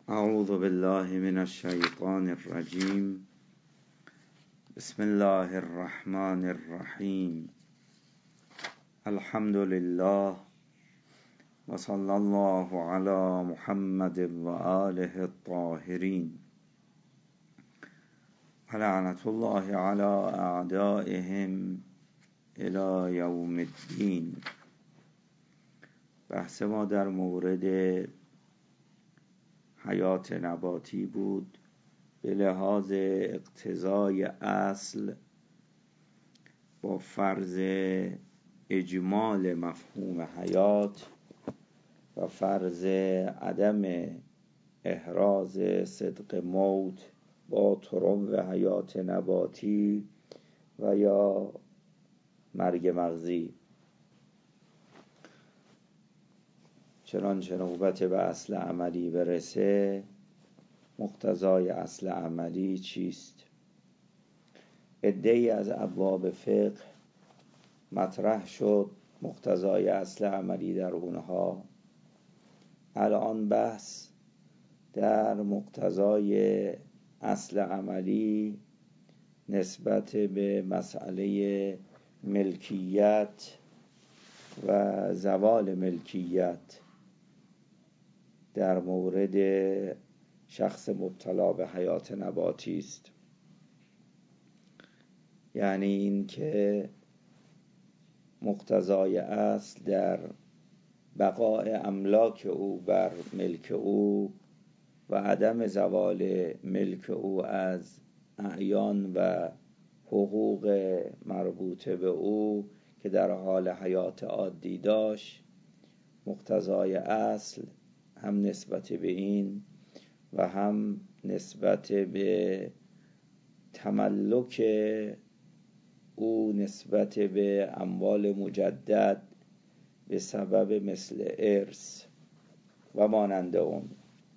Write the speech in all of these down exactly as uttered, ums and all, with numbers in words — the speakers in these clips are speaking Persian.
اعوذ بالله من الشیطان الرجیم. بسم الله الرحمن الرحیم. الحمد لله و صلی الله علی محمد و آله الطاهرین و لعنت الله علی اعدائهم الی یوم الدین. بحث ما در مورد حیات نباتی بود به لحاظ اقتضای اصل با فرض اجمال مفهوم حیات و فرض عدم احراز صدق موت با طرق حیات نباتی و یا مرگ مغزی. چنانچه نوبت به اصل عملی برسه، مقتضای اصل عملی چیست؟ عده‌ای از ابواب فقه مطرح شد مقتضای اصل عملی در اونها. الان بحث در مقتضای اصل عملی نسبت به مسئله ملکیت و زوال ملکیت در مورد شخص مبتلا به حیات نباتی است. یعنی این که مقتضای اصل در بقاء املاک او بر ملک او و عدم زوال ملک او از اعیان و حقوق مربوطه به او که در حال حیات عادی داشت، مقتضای اصل هم نسبت به این و هم نسبت به تملک او نسبت به اموال مجدد به سبب مثل ارث و مانند اون.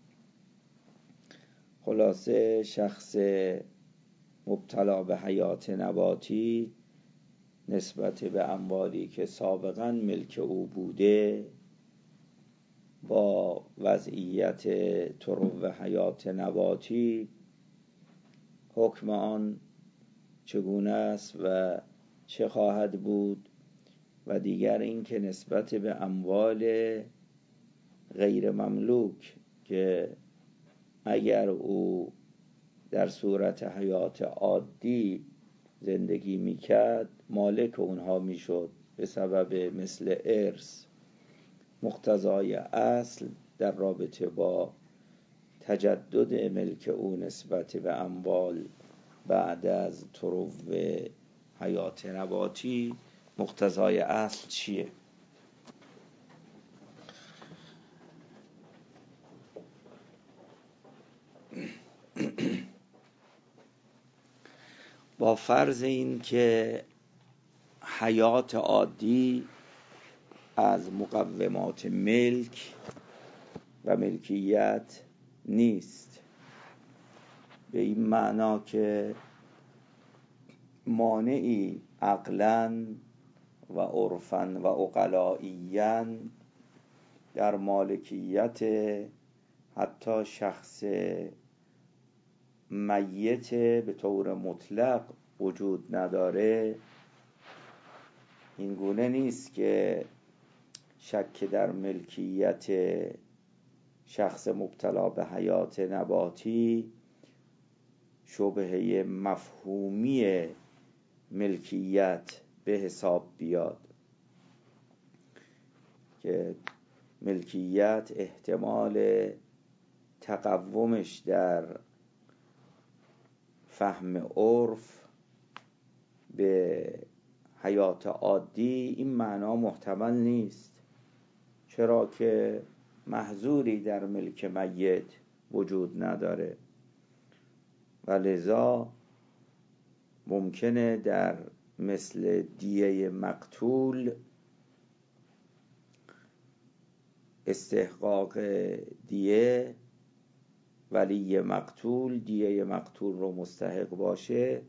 خلاصه شخص مبتلا به حیات نباتی نسبت به اموالی که سابقا ملک او بوده با وضعیت طرق حیات نباتی حکم آن چگونه است و چه خواهد بود، و دیگر این که نسبت به اموال غیر مملوک که اگر او در صورت حیات عادی زندگی میکرد مالک اونها میشد به سبب مثل ارث، مقتضای اصل در رابطه با تجدد ملک او نسبت به اموال بعد از طرق حیات نباتی، مقتضای اصل چیه؟ با فرض این که حیات عادی از مقومات ملک و ملکیت نیست، به این معنا که مانعی عقلاً و عرفاً و عقلائیاً در مالکیت حتی شخص میت به طور مطلق وجود نداره. این گونه نیست که شک در ملکیت شخص مبتلا به حیات نباتی شبهه مفهومی ملکیت به حساب بیاد، که ملکیت احتمال تقومش در فهم عرف به حیات عادی این معنا محتمل نیست، چرا که محظوری در ملک میت وجود نداره و لذا ممکنه در مثل دیه مقتول استحقاق دیه ولی مقتول دیه مقتول رو مستحق باشه،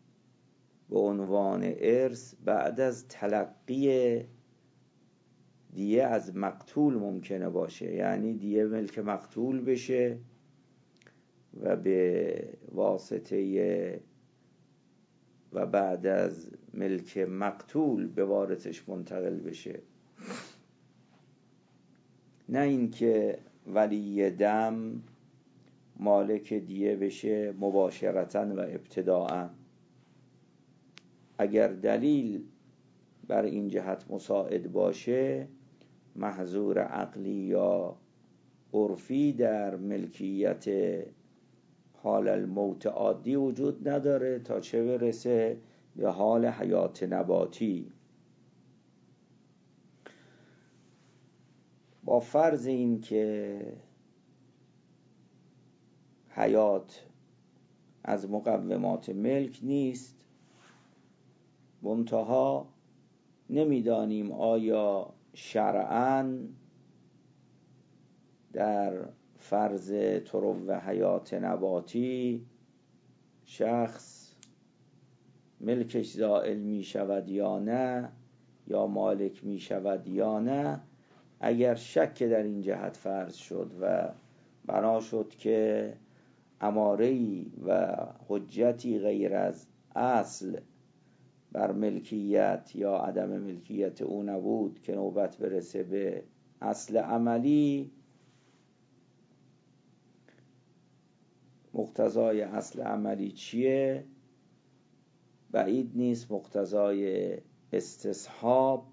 به عنوان ارث بعد از تلقی دیه از مقتول ممکنه باشه، یعنی دیه ملک مقتول بشه و به واسطه و بعد از ملک مقتول به وارثش منتقل بشه، نه اینکه ولی دم مالک دیه بشه مباشرتاً و ابتداءً. اگر دلیل بر این جهت مساعد باشه، محظور عقلی یا عرفی در ملکیت حال الموت عادی وجود نداره تا چه برسه به حال حیات نباتی. با فرض این که حیات از مقومات ملک نیست، منتها نمیدانیم آیا شرعاً در فرض طرو حیات نباتی شخص ملکش زائل می شود یا نه، یا مالک می شود یا نه. اگر شک در این جهت فرض شد و بنا شد که اماره‌ای و حجتی غیر از اصل بر ملکیت یا عدم ملکیت او نبود که نوبت برسه به اصل عملی، مقتضای اصل عملی چیه؟ بعید نیست مقتضای استصحاب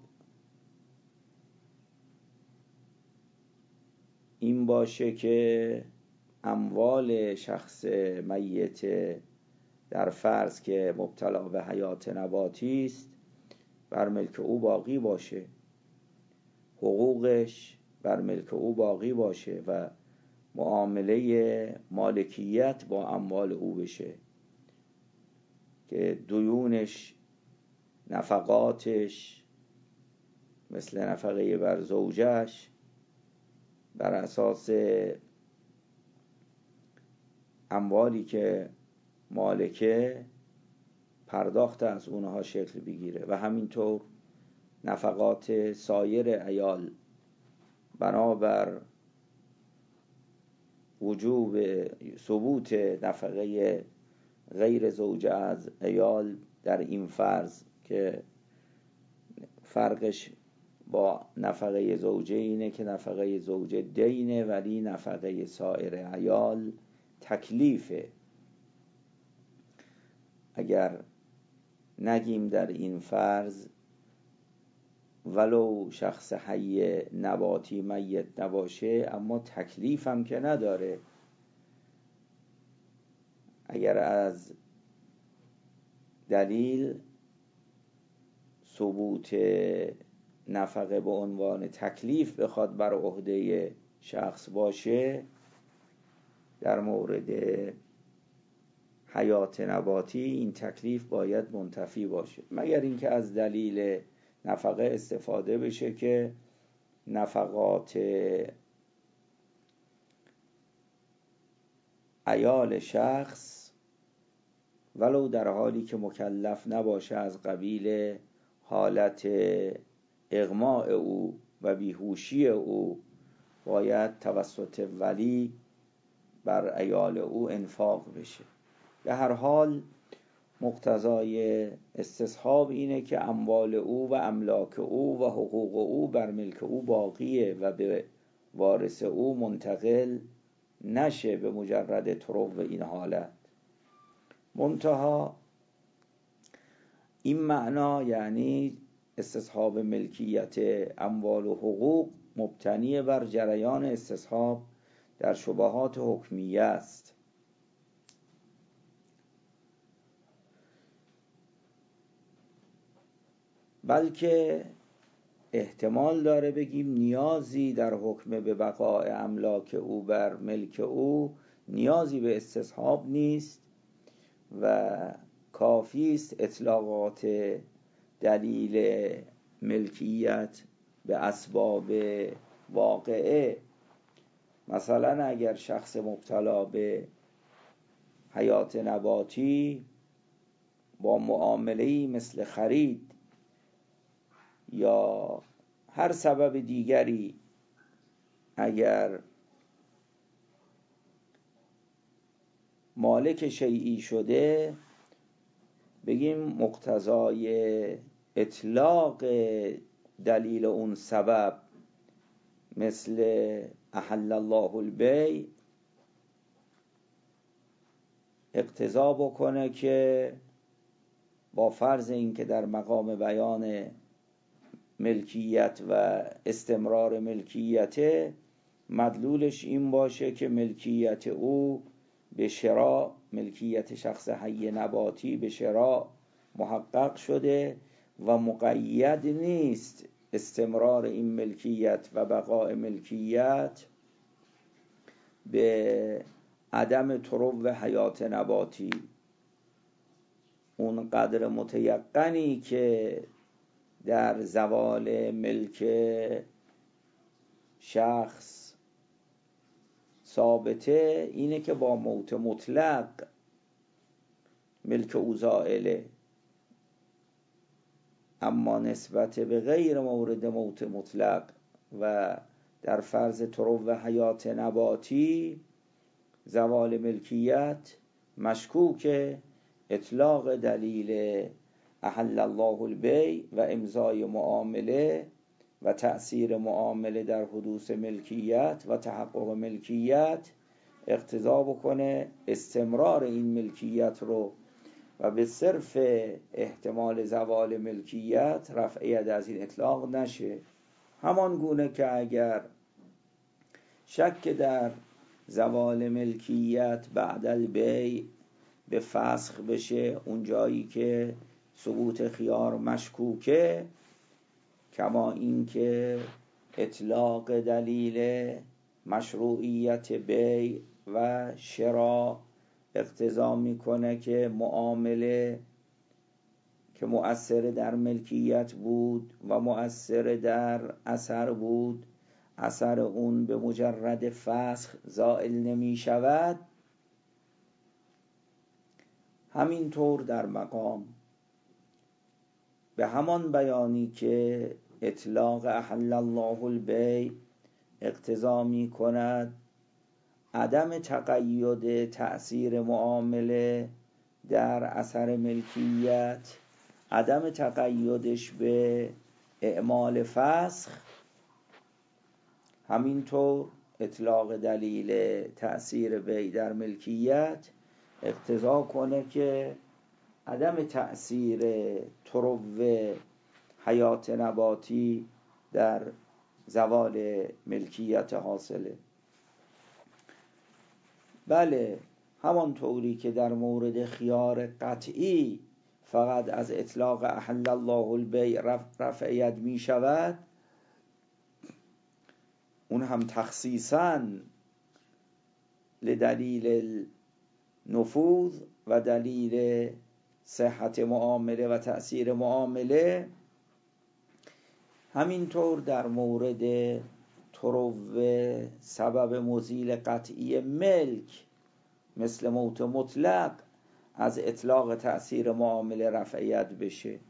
این باشه که اموال شخص میت در فرض که مبتلا به حیات نباتی است بر ملک او باقی باشه، حقوقش بر ملک او باقی باشه و معامله مالکیت با اموال او بشه، که دیونش، نفقاتش مثل نفقه بر زوجش بر اساس اموالی که مالکه پرداخت از اونها شکل بگیره و همینطور نفقات سایر عیال بنابر وجوب ثبوت نفقه غیر زوجه از عیال در این فرض که فرقش با نفقه زوجه اینه که نفقه زوجه دینه ولی نفقه سایر عیال تکلیفه. اگر نگیم در این فرض ولو شخص حی نباتی میت نباشه اما تکلیف هم که نداره، اگر از دلیل ثبوت نفقه به عنوان تکلیف بخواد بر عهده شخص باشه، در مورد حیات نباتی این تکلیف باید منتفی باشه، مگر اینکه از دلیل نفقه استفاده بشه که نفقات عیال شخص ولو در حالی که مکلف نباشه از قبیل حالت اغماء او و بیهوشی او باید توسط ولی بر عیال او انفاق بشه. به هر حال مقتضای استصحاب اینه که اموال او و املاک او و حقوق او بر ملک او باقیه و به وارث او منتقل نشه به مجرد طرو این حالت. منتها این معنا یعنی استصحاب ملکیت اموال و حقوق مبتنی بر جریان استصحاب در شبهات حکمیه است. بلکه احتمال داره بگیم نیازی در حکم به بقای املاک او بر ملک او نیازی به استصحاب نیست و کافی است اطلاقات دلیل ملکیت به اسباب واقعه. مثلا اگر شخص مبتلا به حیات نباتی با معامله‌ای مثل خرید یا هر سبب دیگری اگر مالک شیئی شده، بگیم مقتضای اطلاق دلیل اون سبب مثل احل الله البیع اقتضا بکنه که با فرض این که در مقام بیان ملکیت و استمرار ملکیت، مدلولش این باشه که ملکیت او به شراء، ملکیت شخص حی نباتی به شراء محقق شده و مقید نیست استمرار این ملکیت و بقاء ملکیت به عدم طرو حیات نباتی. اون قدر متیقنی که در زوال ملک شخص ثابته اینه که با موت مطلق ملک او زائله، اما نسبت به غیر مورد موت مطلق و در فرض طرو حیات نباتی زوال ملکیت مشکوک اطلاق دلیل احل الله البیع و امضای معامله و تأثیر معامله در حدوث ملکیت و تحقق ملکیت اقتضا بکنه استمرار این ملکیت رو و به صرف احتمال زوال ملکیت رفع ید از این اطلاق نشه. همان گونه که اگر شک در زوال ملکیت بعد البیع به فسخ بشه اون جایی که ثبوت خیار مشکوکه، کما این که اطلاق دلیل مشروعیت بیع و شراء اقتضا میکنه که معامله که مؤثر در ملکیت بود و مؤثر در اثر بود، اثر اون به مجرد فسخ زائل نمی شود. همینطور در مقام به همان بیانی که اطلاق احل الله البیع اقتضا می کند عدم تقید تأثیر معامله در اثر ملکیت، عدم تقیدش به اعمال فسخ، همینطور اطلاق دلیل تأثیر بیع در ملکیت اقتضا کنه که عدم تأثیر طرو حیات نباتی در زوال ملکیت حاصله. بله، همانطوری که در مورد خیار قطعی فقط از اطلاق احل الله البیع رفع ید می شود، اون هم تخصیصاً لدلیل نفوذ و دلیل صحت معامله و تأثیر معامله، همینطور در مورد طرو سبب مزیل قطعی ملک مثل موت مطلق از اطلاق تأثیر معامله رفع ید بشه.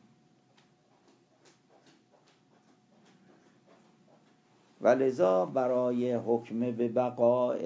ولذا برای حکم به بقاء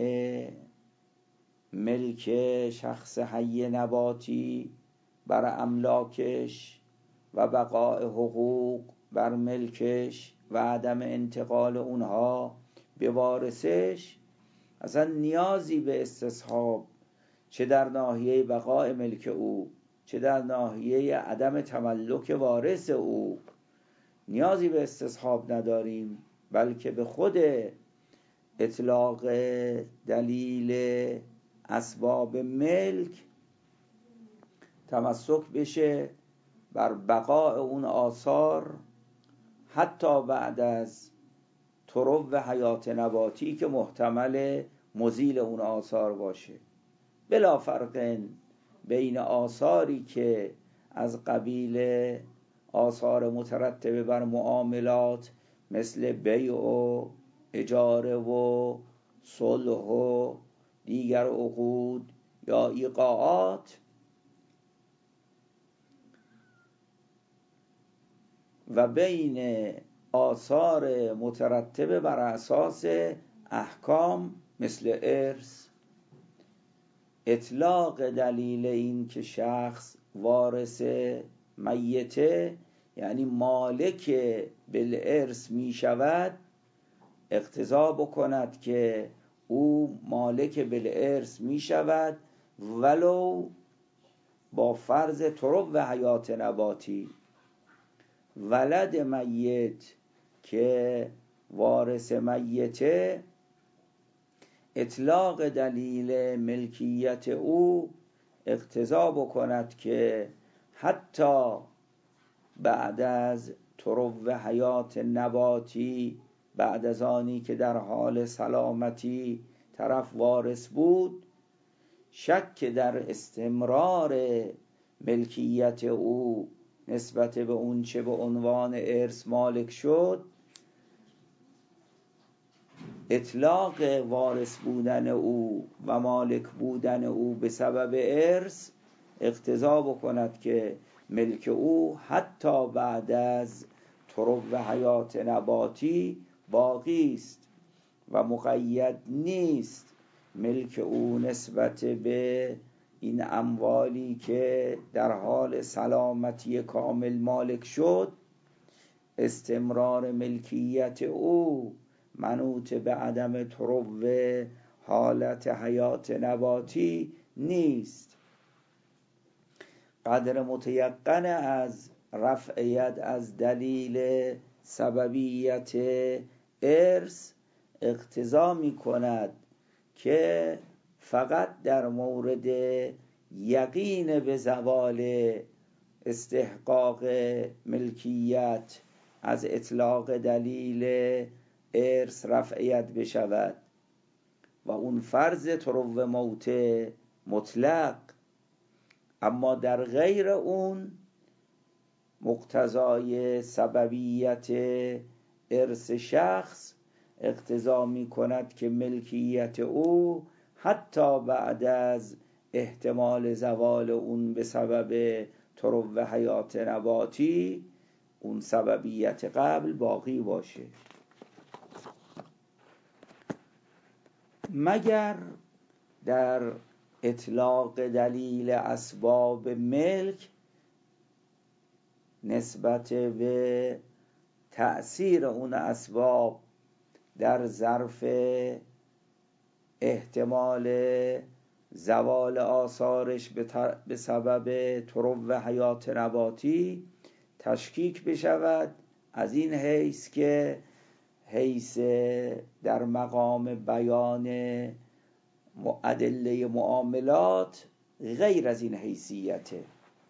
ملک شخص حی نباتی بر املاکش و بقاء حقوق بر ملکش و عدم انتقال اونها به وارثش اصلا نیازی به استصحاب چه در ناحیه بقاء ملک او چه در ناحیه عدم تملک وارث او نیازی به استصحاب نداریم، بلکه به خود اطلاق دلیل اسباب ملک تمسک بشه بر بقاء اون آثار حتی بعد از طرو حیات نباتی که محتمل مزیل اون آثار باشه، بلا فرق بین آثاری که از قبیل آثار مترتبه بر معاملات مثل بیع و اجاره و صلح و دیگر عقود یا ایقاعات و بین آثار مترتبه بر اساس احکام مثل ارث. اطلاق دلیل این که شخص وارث میته یعنی مالک بالارث می شود، اقتضا بکند که او مالک بالارث می شود ولو با فرض طرق و حیات نباتی. ولد میت که وارث میته، اطلاق دلیل ملکیت او اقتضا بکند که حتی بعد از طرق و حیات نباتی، بعد از آنی که در حال سلامتی طرف وارث بود، شک در استمرار ملکیت او نسبت به اون چه به عنوان ارث مالک شد، اطلاق وارث بودن او و مالک بودن او به سبب ارث اقتضا بکند که ملک او حتی بعد از طرق و حیات نباتی باقی است و مقید نیست ملک او نسبت به این اموالی که در حال سلامتی کامل مالک شد، استمرار ملکیت او منوط به عدم طرق و حالت حیات نباتی نیست. قدر متیقن از رفع ید از دلیل سببیت ارث اقتضا می کند که فقط در مورد یقین به زوال استحقاق ملکیت از اطلاق دلیل ارث رفع ید بشود و اون فرض طرق موت مطلق. اما در غیر اون مقتضای سببیت ارث شخص اقتضا می کند که ملکیت او حتی بعد از احتمال زوال اون به سبب طرق و حیات نباتی اون سببیت قبل باقی باشه، مگر در اطلاق دلیل اسباب ملک نسبت به تأثیر اون اسباب در ظرف احتمال زوال آثارش به سبب طرق و حیات نباتی تشکیک بشود، از این حیث که حیث در مقام بیان ادله معاملات غیر از این حیثیته.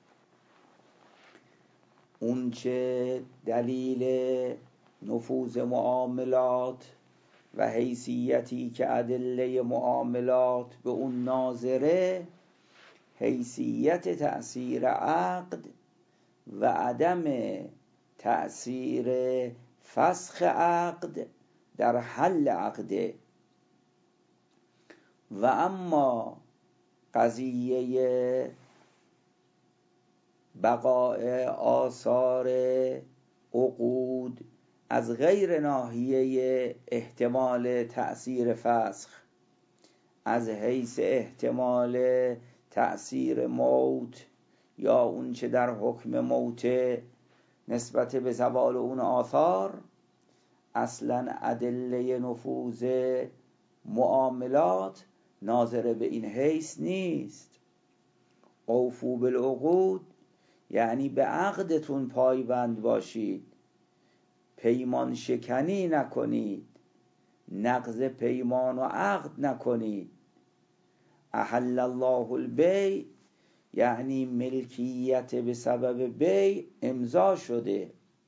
اون چه دلیل نفوذ معاملات و حیثیتی که ادله معاملات به اون ناظره، حیثیت تأثیر عقد و عدم تأثیر فسخ عقد در حل عقده. و اما قضیه بقاء آثار عقود از غیر ناحیه احتمال تأثیر فسخ، از حیث احتمال تأثیر موت یا اون چه در حکم موت نسبت به زوال اون آثار، اصلا ادله نفوذ معاملات ناظر به این حیث نیست. اوفو بالعقود یعنی به عقدتون پایبند باشید، پیمان شکنی نکنید، نقض پیمان و عقد نکنید. احل الله البیع یعنی ملکیت به سبب بیع امضا شده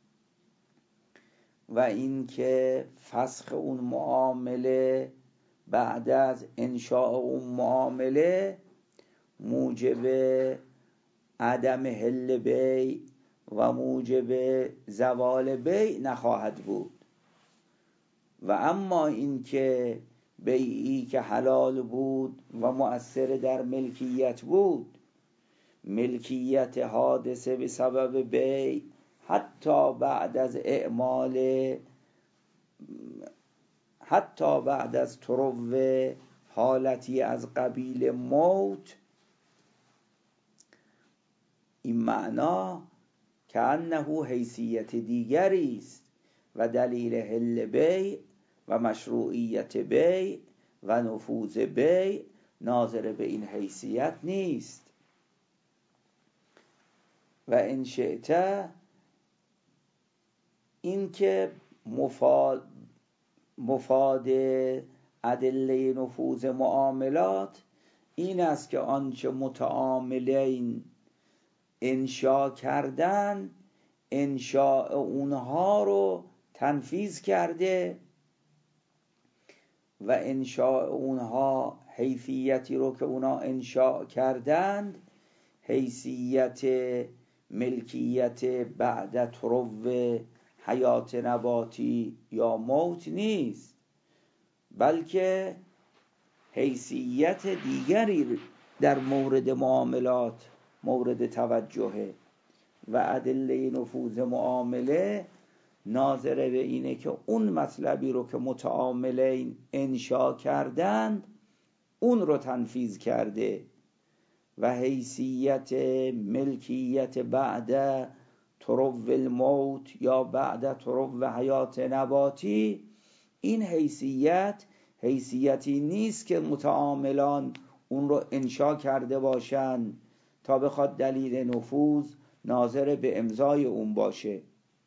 و این که فسخ اون معامله بعد از انشاء اون معامله موجب عدم حل بیع و موجب زوال بیع نخواهد بود. و اما این که بیعی که حلال بود و مؤثر در ملکیت بود، ملکیت حادثه به سبب بیع حتی بعد از اعمال حتی بعد از ترو حالتی از قبیل موت، این معنا که انه حیثیت دیگری است و دلیل حل بیع و مشروعیت بیع و نفوذ بیع ناظر به این حیثیت نیست. و ان شئت، این که مفاد مفاد ادله نفوذ معاملات این است که آنچه متعاملین انشا کردن، انشاء اونها رو تنفیذ کرده و انشاء اونها حیثیتی رو که اونا انشاء کردند حیثیت ملکیت بعد ترو حیات نباتی یا موت نیست، بلکه حیثیت دیگری در مورد معاملات مورد توجهه و ادله نفوذ معامله ناظر به اینه که اون مطلبی رو که متعاملین انشا کردند اون رو تنفیذ کرده و حیثیت ملکیت بعد ترو الموت یا بعد ترو حیات نباتی، این حیثیت حیثیتی نیست که متعاملان اون رو انشا کرده باشند تا بخواد دلیل نفوذ ناظر به امضای اون باشه.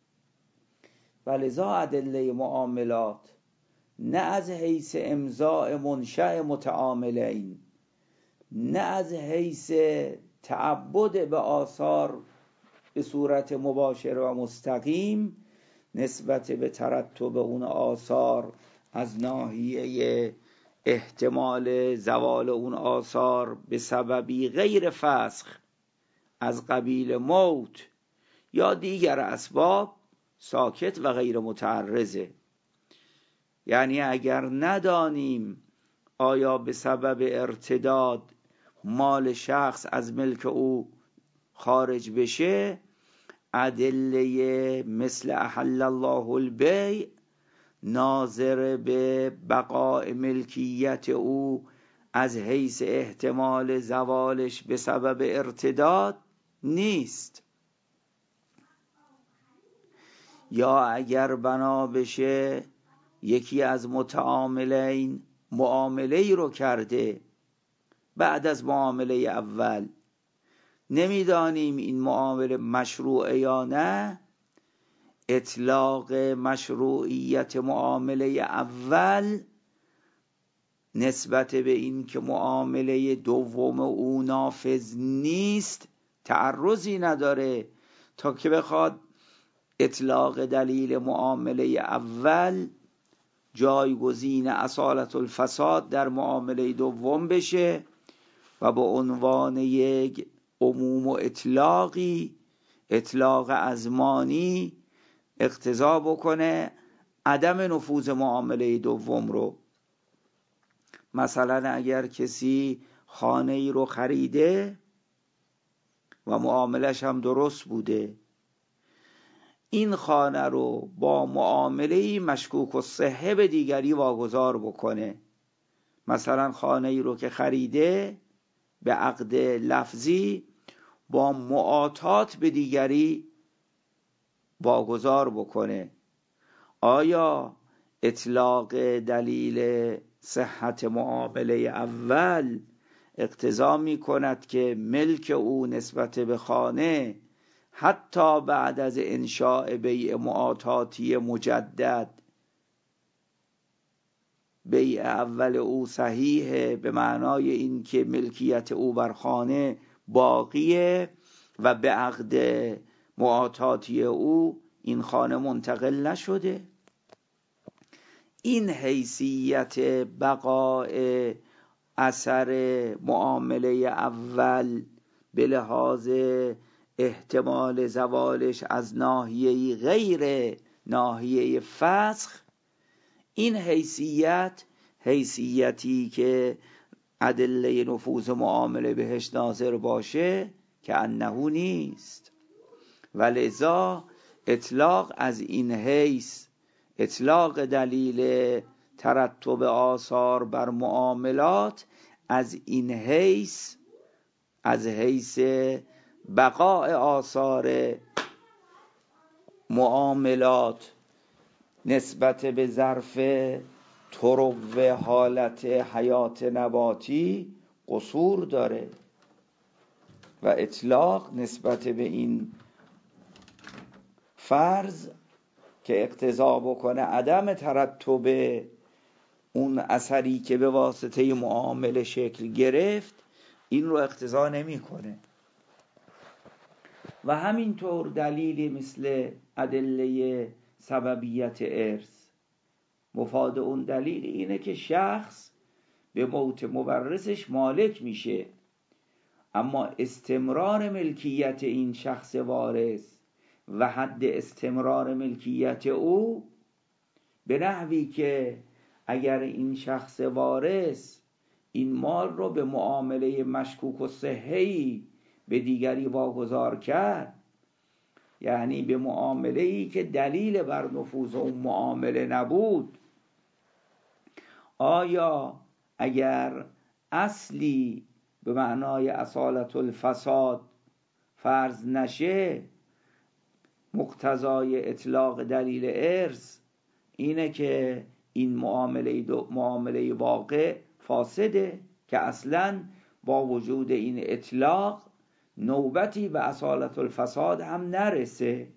ولذا ادله معاملات نه از حیث امضاء منشأ متعاملین، نه از حیث تعبد به آثار به صورت مباشر و مستقیم نسبت به ترتب اون آثار از ناحیه احتمال زوال اون آثار به سببی غیر فسخ از قبیل موت یا دیگر اسباب ساکت و غیر متعرضه. یعنی اگر ندانیم آیا به سبب ارتداد مال شخص از ملک او خارج بشه، ادله مثل احل الله البیع ناظر به بقاء ملکیت او از حیث احتمال زوالش به سبب ارتداد نیست. یا اگر بنا بشه یکی از متعاملین معامله رو کرده بعد از معامله اول، نمیدانیم این معامله مشروعه یا نه، اطلاق مشروعیت معامله اول نسبت به این که معامله دوم او نافذ نیست تعرضی نداره تا که بخواد اطلاق دلیل معامله اول جایگزین اصالت الفساد در معامله دوم بشه و به عنوان یک عموم و اطلاقی اطلاق ازمانی اقتضا بکنه عدم نفوذ معامله دوم رو. مثلا اگر کسی خانه ای رو خریده و معاملش هم درست بوده، این خانه رو با معامله مشکوک الصحه به دیگری واگذار بکنه. مثلا خانه ای رو که خریده به عقد لفظی با معاطات به دیگری واگذار بکنه، آیا اطلاق دلیل صحت معامله اول اقتضا می کند که ملک او نسبت به خانه حتی بعد از انشاء بیع معاطاتی مجدد بیع اول او صحیحه، به معنای این که ملکیت او بر خانه باقیه و به عقد معاطاتی او این خانه منتقل نشده؟ این حیثیت بقاء اثر معامله اول به لحاظ احتمال زوالش از ناحیه غیر ناحیه فسخ، این حیثیت حیثیتی که ادله نفوذ معامله بهش ناظر باشه که انه نیست. ولذا اطلاق از این حیث، اطلاق دلیل ترتب آثار بر معاملات از این حیث، از حیث بقاء آثار معاملات نسبت به ظرف طرق حالت حیات نباتی قصور داره و اطلاق نسبت به این فرض که اقتضا بکنه عدم ترتب اون اثری که به واسطه معامله شکل گرفت، این رو اقتضا نمیکنه. و همینطور دلیلی مثل ادله سببیت ارث، مفاد اون دلیل اینه که شخص به موت مورثش مالک میشه، اما استمرار ملکیت این شخص وارث و حد استمرار ملکیت او به نحوی که اگر این شخص وارث این مال رو به معامله مشکوک و صحیحی به دیگری واگذار کرد، یعنی به معامله‌ای که دلیل بر نفوذ اون معامله نبود، آیا اگر اصلی به معنای اصالت الفساد فرض نشه، مقتضای اطلاق دلیل ارث اینه که این معامله دو معامله واقع فاسده که اصلاً با وجود این اطلاق نوبتی به اصالت الفساد هم نرسه.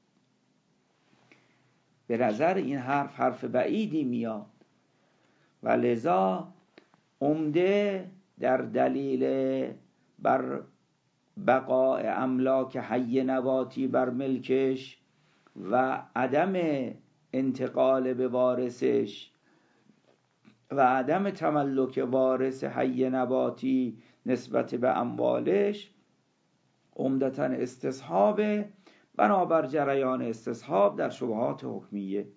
به نظر این حرف حرف بعیدی میاد و لذا عمده در دلیل بر بقاء املاک حی نباتی بر ملکش و عدم انتقال به وارثش و عدم تملک وارث حی نباتی نسبت به اموالش عمدتاً استصحاب، بنابر جریان استصحاب در شبهات حکمیه.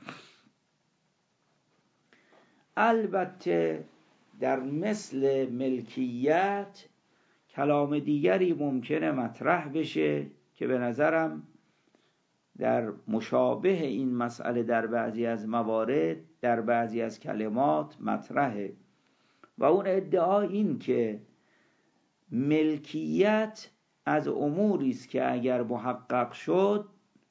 البته در مثل ملکیت کلام دیگری ممکنه مطرح بشه که به نظرم در مشابه این مسئله در بعضی از موارد در بعضی از کلمات مطرحه، و اون ادعا این که ملکیت از اموری است که اگر محقق شد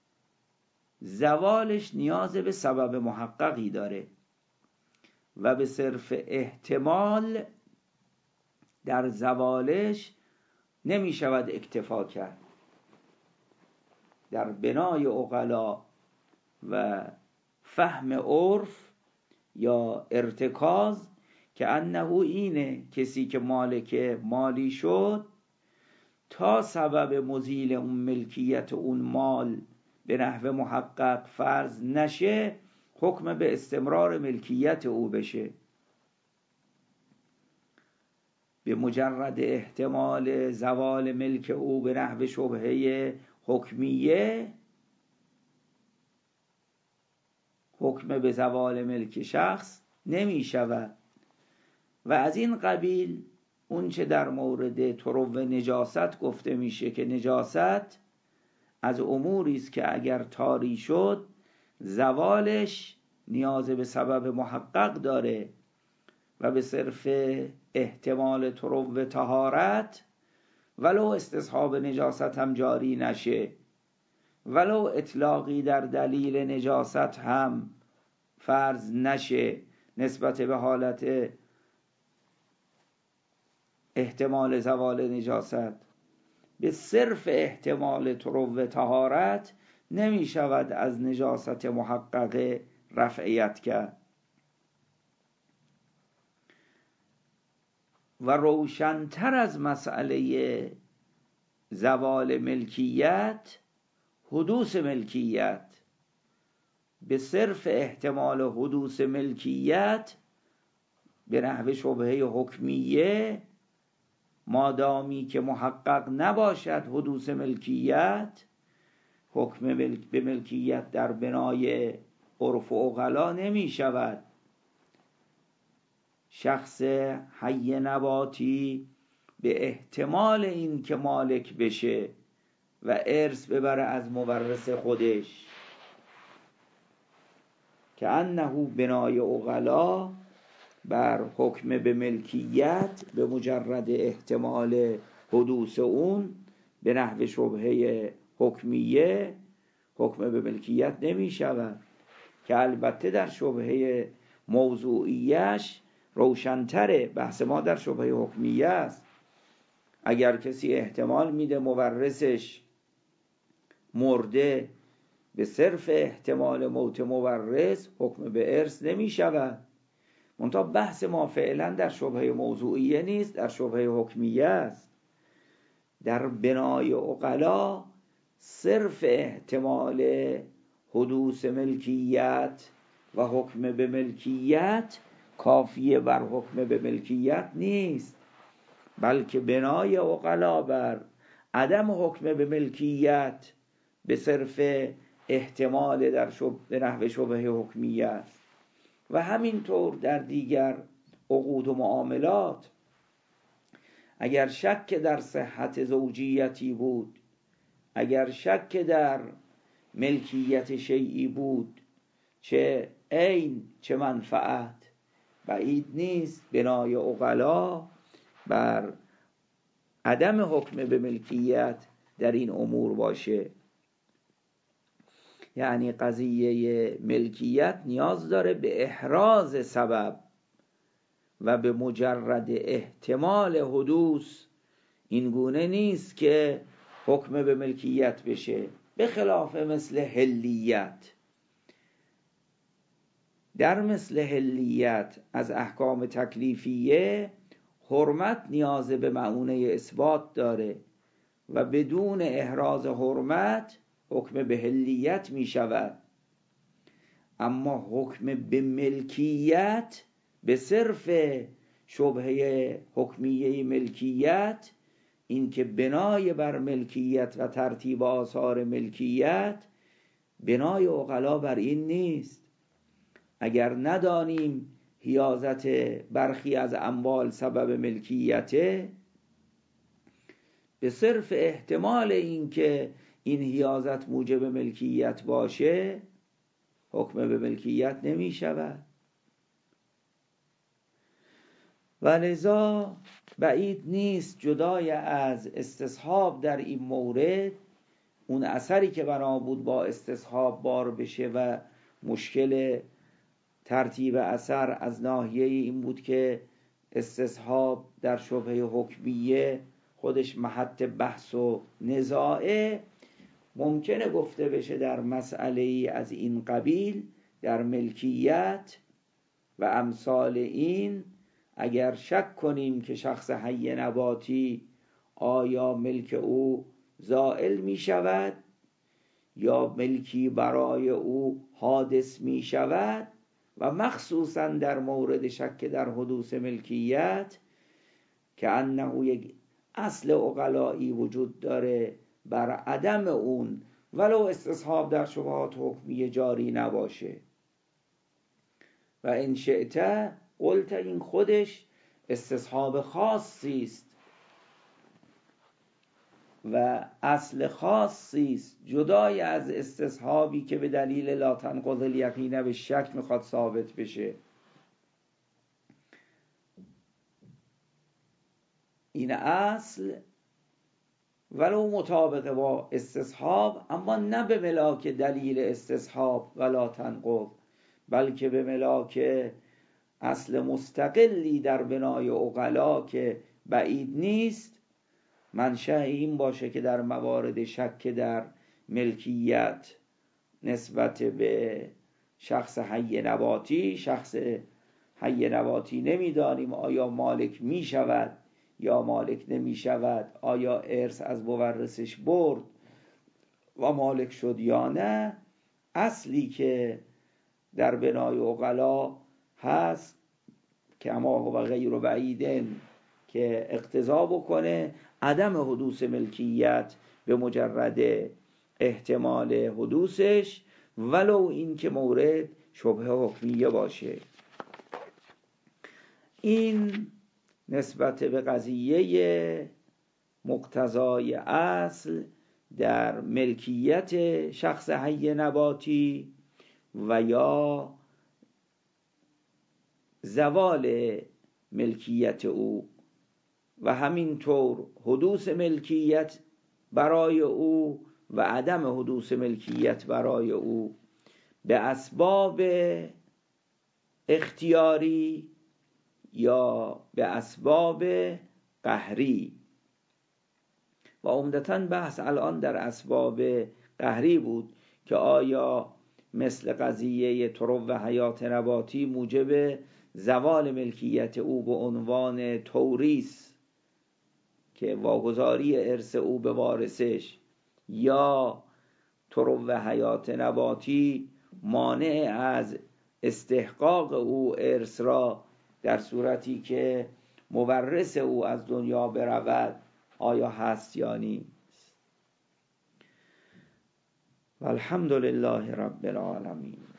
زوالش نیاز به سبب محققی داره و به صرف احتمال در زوالش نمی شود اکتفا کرد. در بنای عقلا و فهم عرف یا ارتکاز که انه اینه کسی که مالک مالی شد تا سبب مزیل اون ملکیت اون مال به نحو محقق فرض نشه حکم به استمرار ملکیت او بشه. به مجرد احتمال زوال ملک او به نحو شبهه حکمیه حکم به زوال ملک شخص نمی شود. و از این قبیل اون چه در مورد طرق نجاست گفته میشه که نجاست از اموری است که اگر طاری شد زوالش نیاز به سبب محقق داره و به صرف احتمال طرق طهارت ولو استصحاب نجاست هم جاری نشه، ولو اطلاقی در دلیل نجاست هم فرض نشه نسبت به حالت احتمال زوال نجاست، به صرف احتمال طرق طهارت نمی شود از نجاست محقق رفعیت کرد. و روشنتر از مسئله زوال ملکیت حدوث ملکیت، به صرف احتمال حدوث ملکیت به نحو شبهه حکمیه مادامی که محقق نباشد حدوث ملکیت، حکم ملک به ملکیت در بنای عرف و عقلا نمی شود. شخص حی نباتی به احتمال این که مالک بشه و ارث ببره از مورث خودش، که انه بنای عقلا بر حکم به ملکیت به مجرد احتمال حدوث اون به نحو شبهه حکمیه حکم به ملکیت نمی شود، که البته در شبهه موضوعیش روشنتره. بحث ما در شبهه حکمیه است. اگر کسی احتمال میده مورثش مرده به صرف احتمال موت مورث، حکم به ارث نمی شود. منتها بحث ما فعلا در شبهه موضوعیه نیست، در شبهه حکمیه است. در بنای عقلا صرف احتمال حدوث ملکیت و حکم به ملکیت کافیه بر حکم به ملکیت نیست، بلکه بنای عقلا بر عدم حکم به ملکیت به صرف احتمال در شب... به نحو شبهه حکمیه است. و همینطور در دیگر عقود و معاملات اگر شک در صحت زوجیتی بود، اگر شک در ملکیت شیئی بود، چه عین چه منفعت، بعید نیست بنای عقلا بر عدم حکم به ملکیت در این امور باشه. یعنی قضیه ملکیت نیاز داره به احراز سبب و به مجرد احتمال حدوث این گونه نیست که حکم به ملکیت بشه، به خلاف مثل حلیت. در مثل حلیت از احکام تکلیفیه حرمت نیاز به معنونه اثبات داره و بدون احراز حرمت حکم به حلیت می شود. اما حکم به ملکیت به صرف شبهه حکمیه ملکیت، این که بنای بر ملکیت و ترتیب آثار ملکیت، بنای عقلا بر این نیست. اگر ندانیم حیازت برخی از اموال سبب ملکیته، به صرف احتمال این که این حیازت موجب ملکیت باشه حکم به ملکیت نمی شود. و لذا بعید نیست جدای از استصحاب در این مورد اون اثری که بنا بود با استصحاب بار بشه و مشکل ترتیب اثر از ناحیه این بود که استصحاب در شبهه حکمیه خودش محط بحث و نزاعه. ممکنه گفته بشه در مسئله از این قبیل در ملکیت و امثال این، اگر شک کنیم که شخص حی نباتی آیا ملک او زائل می شود یا ملکی برای او حادث می شود، و مخصوصا در مورد شک در حدوث ملکیت که انه یک اصل عقلایی وجود داره بر عدم اون ولو استصحاب در شبهات حکمیه جاری نباشه. و ان شئت قلت، این خودش استصحاب خاصی است و اصل خاصی است جدای از استصحابی که به دلیل لا تنقض الیقین به شک میخواد ثابت بشه. این اصل ولو مطابق با استصحاب، اما نه به ملاک دلیل استصحاب ولا تنقض، بلکه به ملاک اصل مستقلی در بنای عقلا که بعید نیست منشأ این باشه که در موارد شک در ملکیت نسبت به شخص حی نباتی، شخص حی نباتی نمیدانیم آیا مالک می شود یا مالک نمی شود، آیا ارث از مورثش برد و مالک شد یا نه. اصلی که در بنای عقلا هست که اما و غیر بعیدن که اقتضا بکنه عدم حدوث ملکیت به مجرد احتمال حدوثش ولو این که مورد شبهه حکمیه باشه. این نسبت به قضیه مقتضای اصل در ملکیت شخص حی نباتی و یا زوال ملکیت او و همینطور حدوث ملکیت برای او و عدم حدوث ملکیت برای او به اسباب اختیاری یا به اسباب قهری. و عمدتاً بحث الان در اسباب قهری بود که آیا مثل قضیه طرق و حیات نباتی موجب زوال ملکیت او به عنوان توریث که واگذاری ارث او به وارثش، یا طرق و حیات نباتی مانع از استحقاق او ارث را در صورتی که مورث او از دنیا برود، آیا هست یا نیست؟ والحمد لله رب العالمین.